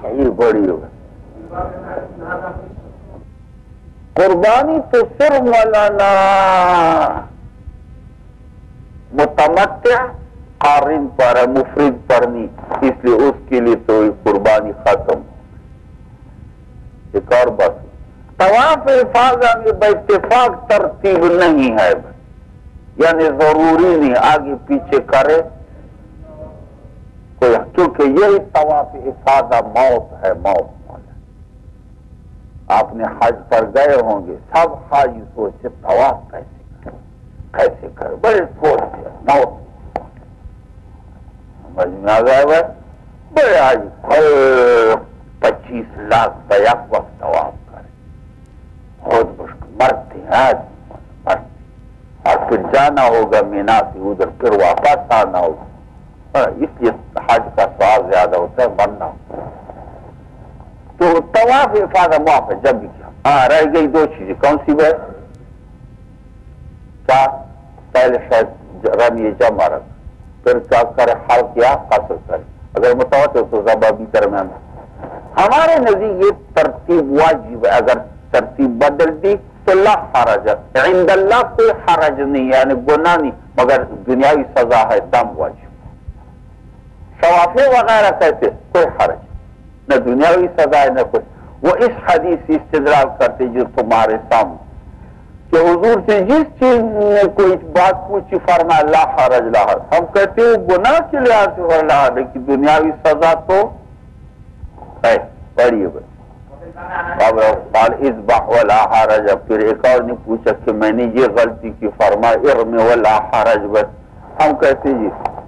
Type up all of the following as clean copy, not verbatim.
یہ بڑی ہو قربانی تو صرف مولانا متمتع قارن پر ہے، مفرد پر نہیں، اس لیے اس کے لیے تو قربانی ختم. ایک اور بات، طواف افاضہ میں باتفاق ترتیب نہیں ہے، یعنی ضروری نہیں آگے پیچھے کرے کوئی، کیونکہ یہی طواف افاضہ موت ہے. موت آپ نے حج پر گئے ہوں گے، سب حاجی سوچے طواف کیسے کرے، بڑے سوچتے موت سمجھ میں آ گئے. بڑے حاجی 25 لاکھ بیک وقت طواف کرے، بہت مشکل، مرتے ہیں مرتے، اور پھر جانا ہوگا مینا سے ادھر، پھر واپس آنا ہوگا. اس لیے حج کا ثواب زیادہ ہوتا ہے، مرنا ہوتا ہے. تو طواف افاضہ معاف ہے جب بھی کیا. ہاں رہ گئی دو چیزیں، کون سی ہے؟ کیا پہلے شاید رمی جمع رکھ، پھر کیا کرے، حل کیا قصر کرے، اگر متواتر تو ذبح بھی درمیان. ہمارے نزدیک یہ ترتیب واجب ہے، اگر ترتیب بدل دی تو لا حرج، عند اللہ کوئی حرج نہیں، یعنی گناہ نہیں، مگر دنیاوی سزا ہے، دم واجب. شوافے وغیرہ کہتے کوئی حرج نہ، دنیاوی سزا ہے نہ کوئی. وہ اس حدیث سے استدلال کرتے جو تمہارے سامنے کہ حضور سے جس چیز نے کوئی بات پوچھی فرمایا لا حرج لا حرج. ہم کہتے ہیں گناہ کے لحاظ سے لا حرج، لیکن دنیاوی سزا تو ہے بڑی ہے. اب قال اذبح ولا حرج. پھر ایک اور نے پوچھا کہ میں نے یہ غلطی کی، فرمایا ارم ولا حرج. بس ہم کہتے جی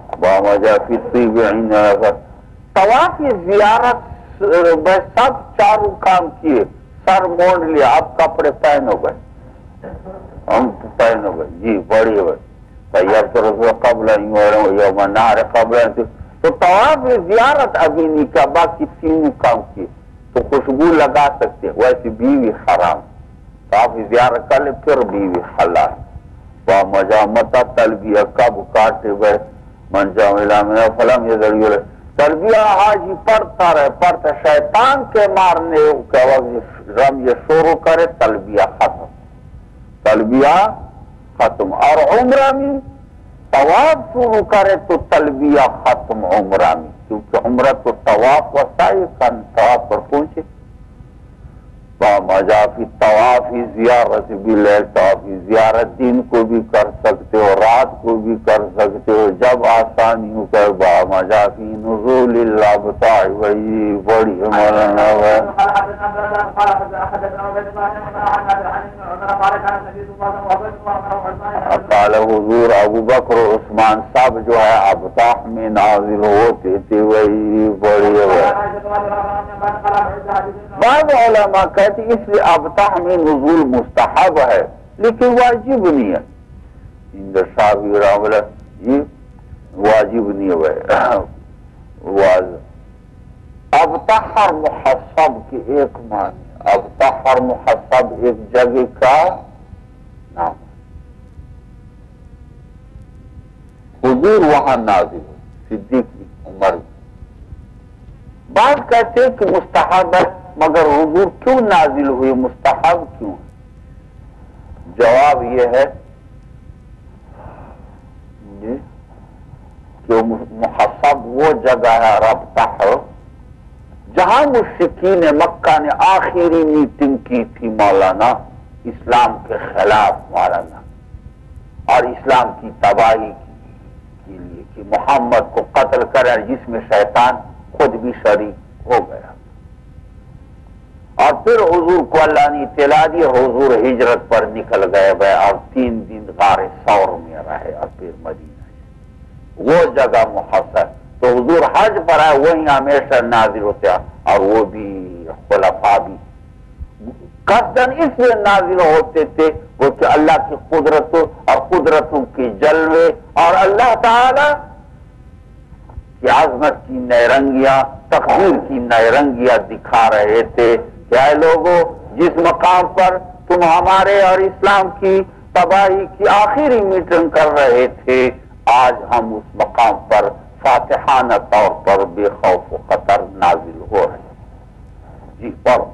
طواف زیارت بس سب چاروں کام کیے، سر مونڈ لیا، اب کپڑے پہنو گئے، ہم پہنو گئے جی بڑی ہے. قبل یوم نہر قبل، تو طواف زیارت ابھی نہیں کیا، باقی تینوں کام کیے. تو خوشبو لگا سکتے، ویسے بیوی حرام، طواف زیارت کر لے پھر بیوی حلال. مجامتا تلبیہ کب کاٹے گئے من جاملہ میں فلم یہ ذریعہ تلبیہ حاجی پڑھتا رہے، پڑھتا شیطان کے مارنے کے وقت رم یہ شروع کرے تلبیہ ختم، تلبیہ ختم. اور عمرہ میں طواف شروع کرے تو تلبیہ ختم عمرہ میں، کیونکہ عمرہ تو طواف وسائل کا طواف پر پہنچے. مجا فی طواف زیارت باللیل، طواف زیارت دن کو بھی کر سکتے ہو، رات کو بھی کر سکتے ہو، جب آسانی ہو کر با مجا فی نزول اللہ بتائی. وہی بڑی مولانا ہے. قال حضور ابو بکر و عثمان صاحب جو ہے ابطاح میں نازل ہوتے تھے، وہی بڑی ہے. بعض علماء کہتے اس لیے ابطاح میں نزول مستحب ہے لیکن واجب نہیں ہے. شافعی رحمہ اللہ جی واجب نہیں ہے. ابطاح اور محسب کے ایک معنی، ابطاح اور محسب ایک جگہ کا نام. حضور وہاں نازل ہو، صدیق بھی، عمر بھی. بعض کہتے ہیں کہ مستحب ہے، مگر حضور کیوں نازل ہوئی، مستحب کیوں ہے؟ جواب یہ ہے کہ محسب وہ جگہ ہے ربطہ جہاں مشرکین مکہ نے آخری میٹنگ کی تھی مولانا اسلام کے خلاف مولانا، اور اسلام کی تباہی کے لیے کہ محمد کو قتل کرے، جس میں شیطان خود بھی شریک ہو گیا. اور پھر حضور کو اللہ نے اطلاع دی، حضور ہجرت پر نکل گئے اور 3 دن غار ثور میں رہے اور پھر مدینہ. وہ جگہ محسب تو حضور حج پر آئے، وہیں ہمیشہ نازل ہوتے ہیں، اور وہ بھی خلفاء بھی قصداً اس لیے نازل ہوتے تھے وہ کہ اللہ کی قدرتوں اور قدرتوں کی جلوے اور اللہ تعالی کی عظمت کی نیرنگیاں، تقدیر کی نیرنگیاں دکھا رہے تھے. کیا لوگوں جس مقام پر تم ہمارے اور اسلام کی تباہی کی آخری میٹنگ کر رہے تھے، آج ہم اس مقام پر فاتحانہ طور پر بے خوف و خطر نازل ہو رہے ہیں. پڑھو.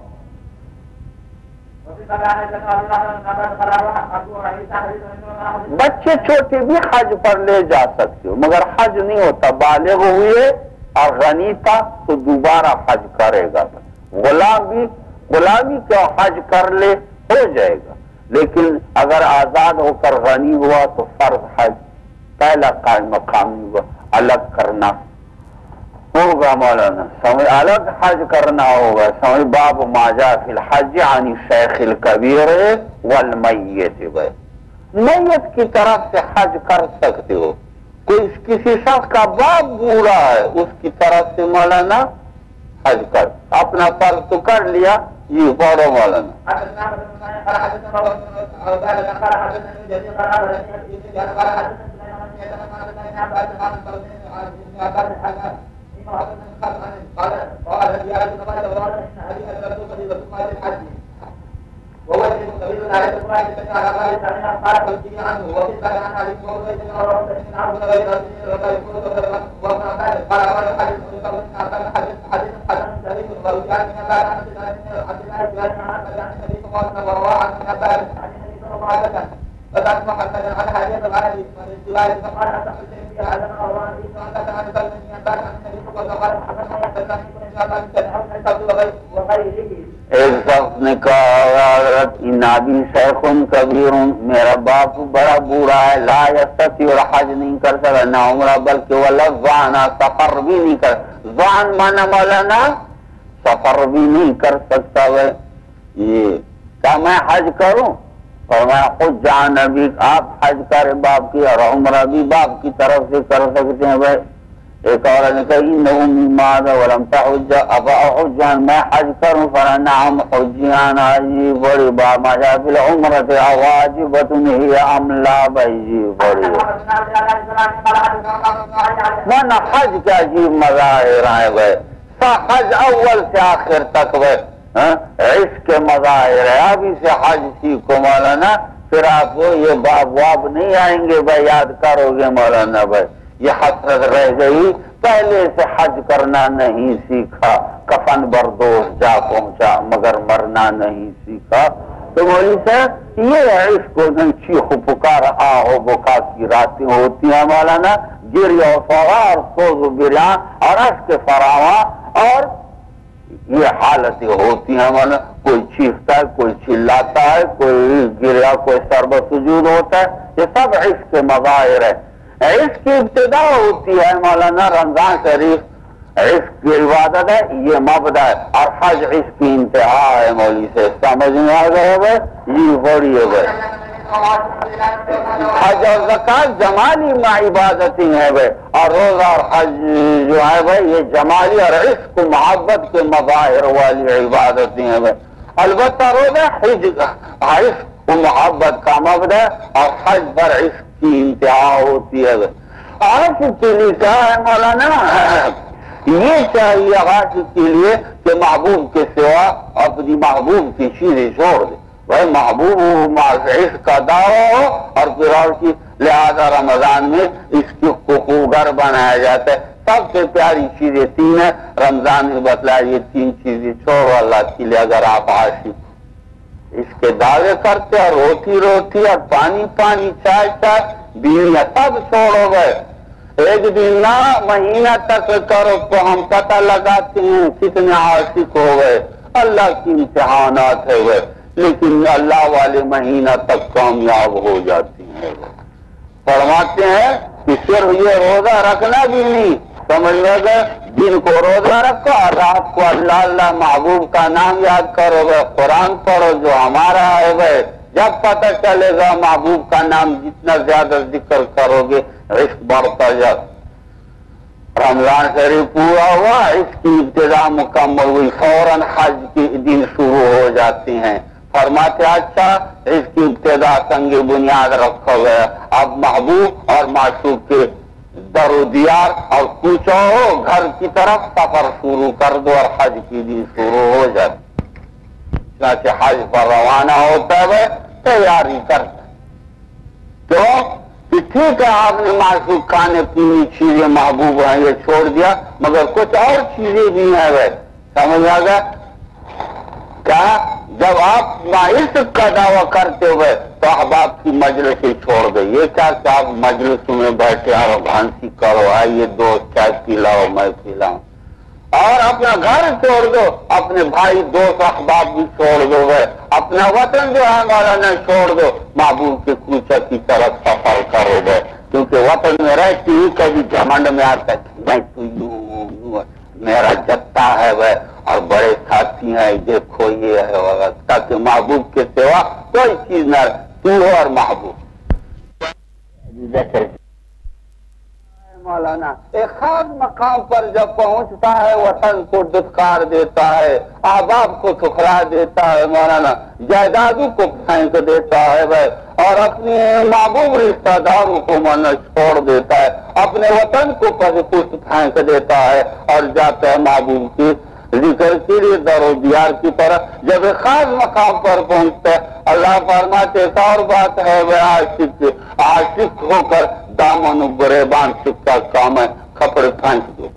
بچے چھوٹے بھی حج پر لے جا سکتے ہو، مگر حج نہیں ہوتا. بالغ ہوئے اور غنی تھا تو دوبارہ حج کرے گا. غلامی کا حج کر لے ہو جائے گا، لیکن اگر آزاد ہو کر غنی ہوا تو فرض حج پہلا قائم مقامی ہوا. الگ کرنا ہوگا مولانا، سمجھ، الگ حج کرنا ہوگا. سمجھ باب ما جاء فی الحج عن الشیخ الکبیر والمیت. میت کی طرف سے حج کر سکتے ہو. کوئی کسی شخص کا باپ بوڑھا ہے، اس کی طرف سے مولانا حج کر. اپنا فرض تو کر لیا. یہ پڑھو مولانا. ایک شخص نے کہا نابی شیخ کبیر، میرا باپ بڑا بوڑھا ہے، لا یستطیع الحج، نہیں کر سکتا نہ عمرہ بلکہ ولا ضعنا، سفر بھی نہیں کر. ضعن مانا مولانا سفر بھی نہیں کر سکتا. یہ کیا میں حج کروں؟ فرمایا خود جان نبی، آپ حج کرے باپ کی اور عمرہ بھی باپ کی طرف سے کر سکتے ہیں. بھائی ایک اور نے کہا انہو مما ولم تحج ابا حجان، میں حج کروں؟ فرمایا نعم حجیان. جی بڑی بات ما جاء فی العمرۃ واجبۃ ہی ام لا. بھائی جی بڑی ورنہ حج کا عجیب مظاہر ہے. بھائی حج اول سے آخر تک عشق کے مظاہر ہے. ابھی سے حج سیکھو مولانا، پھر آپ کو یہ باب واب نہیں آئیں گے. بھائی یاد کرو گے مولانا. بھائی یہ حسرت رہ گئی، پہلے سے حج کرنا نہیں سیکھا. کفن بردوش جا پہنچا مگر مرنا نہیں سیکھا. تو مولوی صاحب یہ عشق کو چیخ پکار آہو بکا کی راتیں ہوتی ہیں مولانا، گریہ و فغار سوز و بریان اور اشک فراواں، اور یہ حالتیں ہوتی ہیں مولانا. کوئی چیختا ہے، کوئی چلاتا ہے، کوئی گریا، کوئی سرب سجود ہوتا ہے. یہ سب عشق کے مظاہر ہے. عشق کی ابتدا ہوتی ہے مولانا رمضان شریف، عشق کی عبادت ہے، یہ مبدا ہے، اور حج عشق کی انتہا ہے. مولوی سے سمجھ میں آ گئے ہوئے؟ یہ بڑی ہے بھائی. حج اور زکات جمالی عبادتیں ہیں بھائی، اور روزہ اور حج جو ہے بھائی یہ جمالی اور عشق و محبت کے مظاہر والی عبادتیں ہیں بھائی. البتہ روزہ عشق و محبت کا مبدا اور حج پر عشق کی انتہا ہوتی ہے. عاشق کے لیے کیا ہے مولانا؟ یہ چاہیے عاشق کے لیے کہ محبوب کے سوا اپنی محبوب کی چیزیں چھوڑ دے. بھائی محبوب عشق کا دعویٰ ہو اور پھر اور کی لہذا رمضان میں اس کی خوبگر بنایا جاتا ہے. سب سے پیاری چیزیں تین ہیں، رمضان میں بتلایا یہ تین چیزیں چھوڑو اللہ کے لیے. اگر آپ عاشق اس کے دعوے کرتے اور روٹی روٹی اور پانی پانی، چائے چائے، بیویاں سب چھوڑو گئے. ایک دن نہ مہینہ تک کرو تو ہم پتہ لگاتے ہیں کتنے عاشق ہو گئے. اللہ کی امتحانات ہے وہ، لیکن اللہ والے مہینہ تک کامیاب ہو جاتی ہیں. فرماتے ہیں کہ صرف یہ روزہ رکھنا بھی نہیں، سمجھ گئے، دن کو روزہ رکھو اور رات کو اللہ اللہ محبوب کا نام یاد کرو گے، قرآن پڑھو جو ہمارا ہے وہ. جب پتہ چلے گا محبوب کا نام جتنا زیادہ ذکر کرو گے عشق بڑھتا جائے. رمضان شریف پورا ہوا، اس کی ابتدا مکمل ہوئی، فوراً حج کے دن شروع ہو جاتے ہیں. فرماتے اچھا اس کی ابتدا سنگ بنیاد رکھا گیا، اب محبوب اور معشوق کے در و دیار اور کوچو گھر کی طرف سفر شروع کر دو اور حج کی دن شروع ہو جاتی. چنانچہ حج پر روانہ ہوتا ہے تیاری کرتا ہے. کیوں کہ ٹھیک ہے آپ نے معشوق کھانے پینے چیزیں محبوب ہیں یہ چھوڑ دیا، مگر کچھ اور چیزیں بھی ہیں وہ، سمجھ آ گیا. کیا جب آپ عشق کا دعویٰ کرتے ہوئے تو احباب کی مجلس ہی چھوڑ دو. یہ کیا کہ آپ مجلس میں بیٹھے اور بھانسی کرو, آئیے دوست چائے پلاؤ میں پلاؤں, اور اپنا گھر چھوڑ دو, اپنے بھائی دوست احباب بھی چھوڑ دو, اپنا وطن جو ہے مولانا چھوڑ دو, محبوب کے کوچہ کی طرف سفر کرو گے. کیونکہ وطن میں رہتی ہی کبھی گھمنڈ میں آتا ہے میں تو یوں میرا جتا ہے وہ اور بڑے ساتھی ہیں دیکھو یہ ہے, تاکہ محبوب کے سوا کوئی چیز نہ تو ہو اور محبوب. مولانا ایک خاص مقام پر جب پہنچتا ہے وطن کو دھتکار دیتا ہے, احباب کو ٹھکرا دیتا ہے مولانا, جائیدادوں کو پھینک دیتا ہے وہ, اور اپنے محبوب رشتہ داروں کو چھوڑ دیتا ہے, اپنے وطن کو پست پھینک دیتا ہے اور جاتا ہے محبوب کی ذکر کے لیے در و دیار کی طرح. جب ایک خاص مقام پر پہنچتا ہے اللہ فرماتے ایک اور بات ہے وہ عاشق ہو کر دامن گریبان کا کام ہے, کپڑے پھینک دو.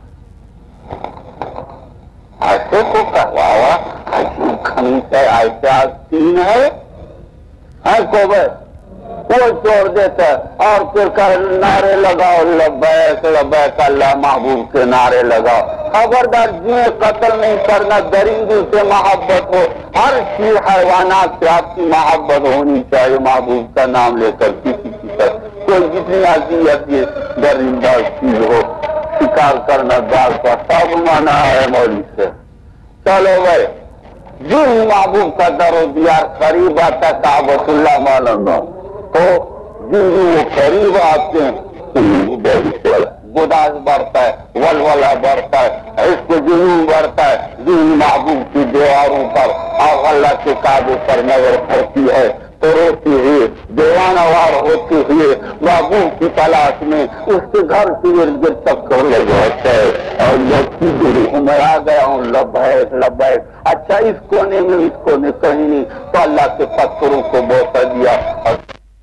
عاشق کو کہوا عجیب خمیس ہے, ایسا تین ہے کو وہ چھوڑ دیتا ہے اور پھر نعرے لگاؤ لبیک لبیک اللہ محبوب کے نعرے لگاؤ. خبردار جنہیں قتل نہیں کرنا, درندوں سے محبت ہو, ہر چیز حیوانات سے آپ کی محبت ہونی چاہیے محبوب کا نام لے کر کسی کی طرح. کوئی جتنی اذیت یہ درندہ چیز ہو, شکار کرنا دال کا سب مانا ہے مولوی سے. چلو بھائی جو محبوب کا در و دیار قریب آتا ہے کعبۃ اللہ مولانا تو جو وہ قریب آتے ہیں گداز بڑھتا ہے, ولولہ بڑھتا ہے, عشق جنون بڑھتا ہے, دین محبوب کی دیواروں پر اور اللہ کے کعبے پر نظر پڑتی ہے تو روتی ہوئی دیوانہ وار ہوتے ہوئے محبوب کی تلاش میں اس کے گھر کے ارد گرد چکر لگاتا ہے اور میں آ گیا ہوں لبیک لبیک. اچھا اس کونے میں اس کونے کہیں نہیں تو اللہ کے پتھروں کو بوسہ دیا اور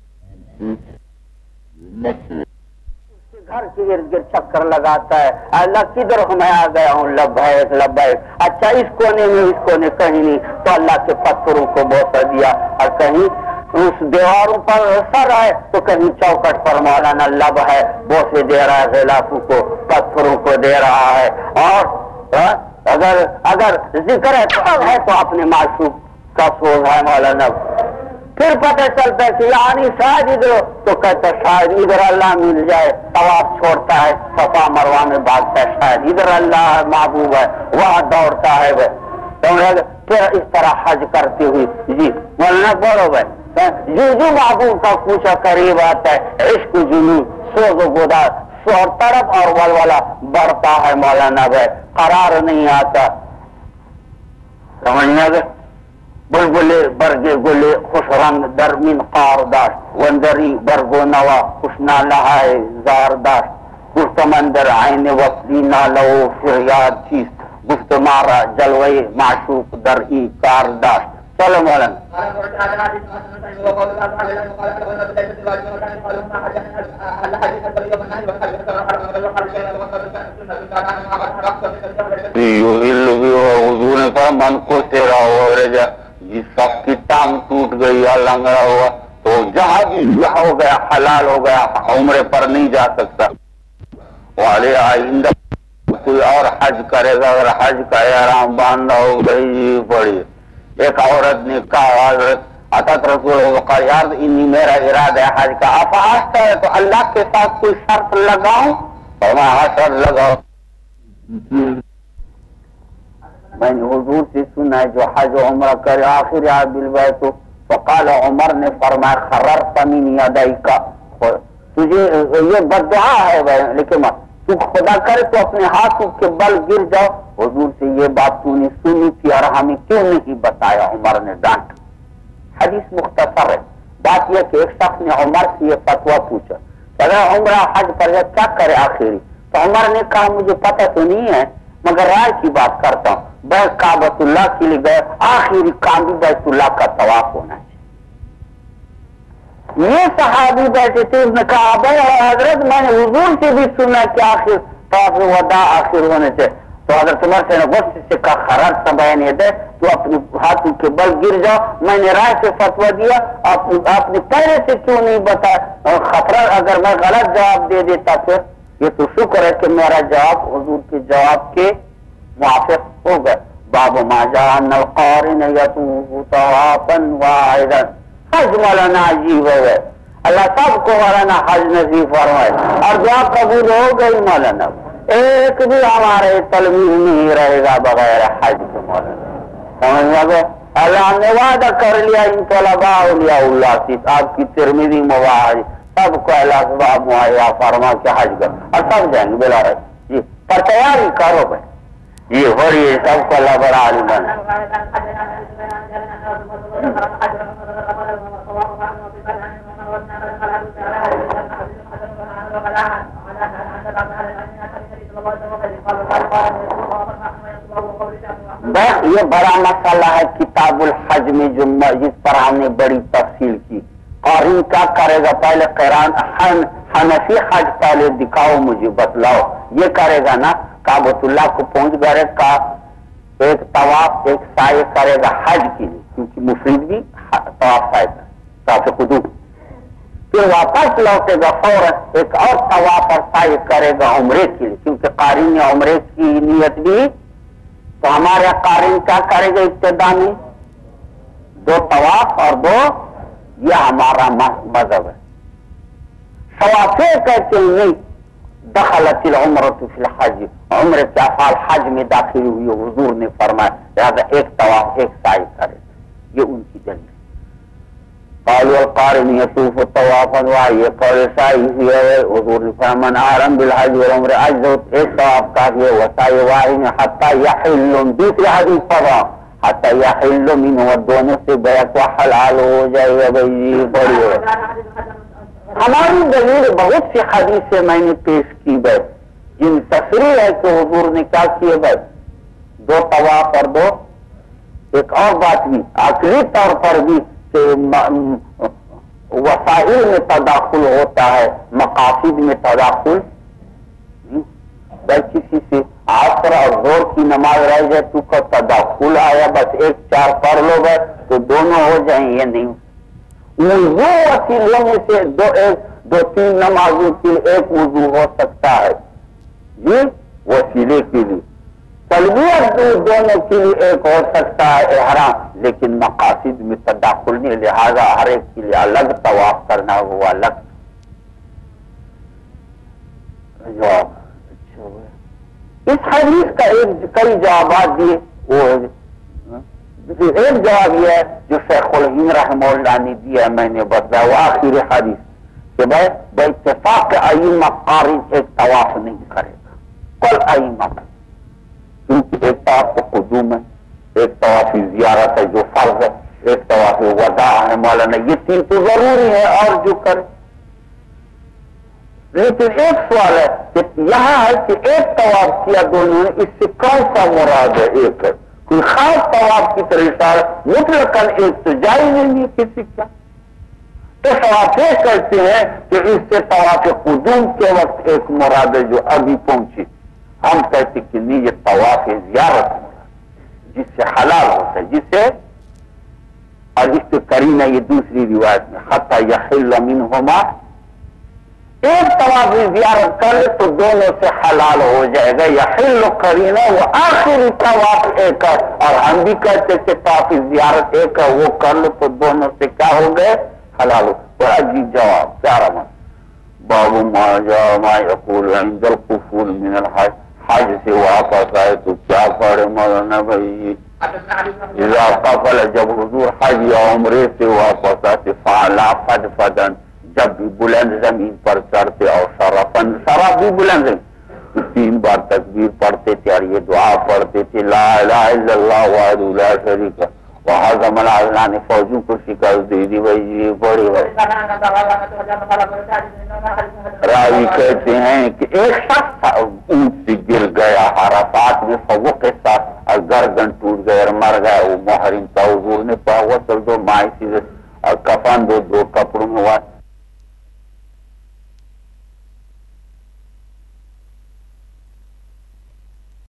گھر کے ارد گرد چکر لگاتا ہے, اللہ کدھر میں آ گیا ہوں لبیک لبیک. اچھا اس کونے میں اس کونے کہیں نہیں تو اللہ کے پتھروں کو بوسہ دیا, اور کہیں اس دیواروں پر سر ہے تو کہیں چوکٹ پر مولانا لب ہے بوسے دے رہا ہے, غلافوں کو پتھروں کو دے رہا ہے. اور اگر ذکر ہے تو اپنے معشوق کا سوز ہے مولانا. پھر پتہ چلتا ہے کہ یعنی شاید ادھر تو کہتا شاید ادھر اللہ مل جائے, طواف چھوڑتا ہے صفا مروہ میں بھاگتا ہے, شاید ادھر اللہ محبوب ہے وہاں دوڑتا ہے وہ. پھر اس طرح حج کرتے ہوئے جی مولانا بولو بھائی جو محبوب کا کوچہ قریب آتا ہے عشق جنون سوز و گدا سور طرف اور ولولہ بڑھتا ہے مولانا بھائی, قرار نہیں آتا. سمجھنا گئے بلبلے برگے گلے خوش رنگ درمین قار داشت وندری برگو نوا خوش نہ لہائے زار داشت گفت مندر عین وصلی نہ لو فریاد چیست گفت مارا جلوے معشوق در ای کار داشت. چلو مولانا حضور نے کہا من کو تیرا ہو رہا جس سب کی ٹانگ ٹوٹ گئی یا لنگڑا ہوا تو جہاں بھی ہو گیا حلال ہو گیا, عمرے پر نہیں جا سکتا. والے آئندہ کوئی اور حج کرے گا, اگر حج کا احرام باندھا ہو گئی پڑی. ایک عورت نے کہا حضرت رسول کا یار انی میرا ارادہ ہے حج کا, آپ آستا ہے تو اللہ کے ساتھ کوئی شرط لگاؤں؟ اور میں شرط لگاؤ. میں نے حضور سے سنا ہے جو حج و عمرہ کرے آخر بالبیت وقال عمر نے فرمایا خررت من یدیک, تجھے یہ بد دعا ہے لیکن تو خدا کرے تو اپنے ہاتھوں کے بل گر جاؤ. حضور سے یہ بات تو نے سنی تھی اور ہمیں کیوں نہیں بتایا؟ عمر نے ڈانٹ. حدیث مختصر ہے. بات یہ کہ ایک شخص نے عمر سے یہ فتویٰ پوچھا کہ اگر عمرہ حج پر جائے کیا کرے آخری, تو عمر نے کہا مجھے پتہ تو نہیں ہے مگر رائے کی بات کرتا ہوں, بیت کعبۃ اللہ کے لیے گئے آخری کام بھی بیت اللہ کا طواف ہونا ہے. یہ صحابی بیٹھے تھے, اس نے کہا حضرت میں نے حضور سے بھی سنا کہ آخر طواف وداع آخر ہونے سے, تو حضرت عمر سے غصے سے کہا خراج سا بیان دے تو اپنے ہاتھوں کے بل گر جاؤ، میں نے رائے سے فتویٰ دیا، آپ نے پہلے سے کیوں نہیں بتایا؟ خطرہ اگر میں غلط جواب دے دیتا پھر یہ تو شکر ہے کہ میرا جواب حضور کے جواب کے موافق ہو گئے۔ باب ما جاء ان القارن یطوف طوافا واحدا، حج مولانا عجیب ہے، اللہ سب کو مولانا حج نصیب فرمائے اور دعا قبول ہو گئی مولانا، ایک بھی ہمارے تلمیذ نہیں رہے گا بغیر حج کے مولانا، سمجھ لگے؟ اللہ نے وعدہ کر لیا ان طلباء اولیاء اللہ سے، آپ کی ترمذی مباحث سب کو اللہ سبحانہ مہیا فرما کے حج کر اور سب جائیں گے بلا رہے جی، پر تیاری کرو بھائی یہ ہو رہی ہے، سب کو اللہ بڑا عالم بنا۔ بس یہ بڑا مسئلہ ہے کتاب الحج میں جو جس پر ہم نے بڑی تفصیل کی، قارئ کیا کرے گا؟ پہلے قرآن حنفی حج پہلے دکھاؤ مجھے بتلاؤ، یہ کرے گا نا کعبۃ اللہ کو پہنچ گئے کا ایک طواف ایک سعی کرے گا حج کے لیے، کیونکہ مفرد بھی طواف سعی کرے طواف قدوم، پھر واپس لوٹے گا فوراً ایک اور طواف اور سعی کرے گا عمرے کے لیے، کیونکہ قارئ نے عمرے کی نیت بھی، تو ہمارے قارئ کیا کرے گا؟ ابتدا میں 2 طواف اور 2، یہ ہمارا مذہب ہے۔ شوافی کہتے ہیں نہیں، دخلت العمرۃ فی الحج، عمرے کے افعال حج میں داخل ہوئی، حضور نے فرمایا لہذا ایک طواف ایک سعی کرے، یہ ان کی دلیل۔ قالوا القارن یطوف طوافا واحدا، یہ قول سعی ہے، حضور نے فرمایا من احرم بالحج والعمرہ اجزہ، ایک طواف کافی ہے، وسعی واحد حتی یحل، دوسری حدیث پڑھا حتی یحل منہ، دونوں سے بیعت و حلال ہو جائے گا۔ بھائی بڑی ہے ہماری دلیل، بہت سی حدیثیں میں نے پیش کی بھائی جن تصریح ہے کہ حضور نے کیا کیے بھائی 2 طواف اور 2، ایک اور بات بھی عقلی طور پر بھی کہ وسائل میں تداخل ہوتا ہے، مقاصد میں تداخل بھائی، کسی سے عصر اور ظہر کی نماز رہ جائے تو کا تداخل آیا، بس 1-4 پڑھ لو گئے تو دونوں ہو جائیں، یہ نہیں۔ وضو وسیلوں میں سے 2-3 نمازوں کے لیے ایک وضو ہو سکتا ہے جی وسیلے کے لیے، تلبیت دونوں کے لیے ایک ہو سکتا ہے احرام، لیکن مقاصد میں تداخل نہیں، لہذا ہر ایک کے لیے الگ طواف کرنا وہ الگ جواب۔ اس حدیث کا کئی جوابات دیے، وہ ایک جواب یہ ہے جو شیخ الہند رحمہ اللہ نے دیا، میں نے بتایا وہ آخر حدیث کہ بھائی باتفاق ائمہ قارئ ایک طواف نہیں کرے گا، کل ائمہ، کیونکہ ایک طواف قدوم ہے، ایک طواف زیارت ہے جو فرض ہے، ایک طواف وداع ہے مولانا، یہ 3 تو ضروری ہے اور جو کرے۔ لیکن ایک سوال ہے کہ یہاں ہے کہ ایک طواف کیا دونوں نے، اس سے کون سا مراد ہے؟ ایک ہے کوئی خاص طواف کی طرح اشارہ، مطلقاً ایک تو جائز نہیں ہے کسی کا، تو شوافی کہتے ہیں کہ اس سے طواف قدوم کے وقت ایک مراد ہے جو ابھی پہنچی، ہم کہتے کہ نہیں یہ طواف زیارت مراد جس سے حلال ہوتا ہے، جس سے، اور اس سے کرینہ یہ دوسری روایت میں حتی یحل منہما، ایک طواف زیارت کر لے تو دونوں سے حلال ہو جائے گا، یحل کرینہ، وہ آخری طواف ایک ہے، اور ہم بھی کہتے کہ طواف زیارت ایک ہے، وہ کر لو تو دونوں سے کیا ہو گئے؟ حلال ہو۔ بڑا عجیب جواب، پیارا من۔ باب ما جاء ما یقول عند القفول من الحج، حج سے واپس آئے تو کیا پڑھے مولانا بھائی؟ اذا قفل، جب حضور حج یا عمرے سے واپس آتے، فعلا فدفدن، جب بھی بلند زمین پر چڑھتے، اور شرفن، شرف بھی بلند زمین، تو 3 بار تکبیر پڑھتے تھے اور یہ دعا پڑھتے تھے لا الہ الا اللہ وحدہ لا شریک لہ وہذا ملازنا نے فوجوں کو شکست دے دی۔ بھائی یہ بڑی ہے، راوی کہتے ہیں کہ ایک شخص اونٹ سے گر گیا عرفات میں، فوق کے ساتھ اور گردن ٹوٹ گیا اور مر گیا، وہ محرم تھا، حضور نے کہا غسل دو، مائی سے اور کفن دو،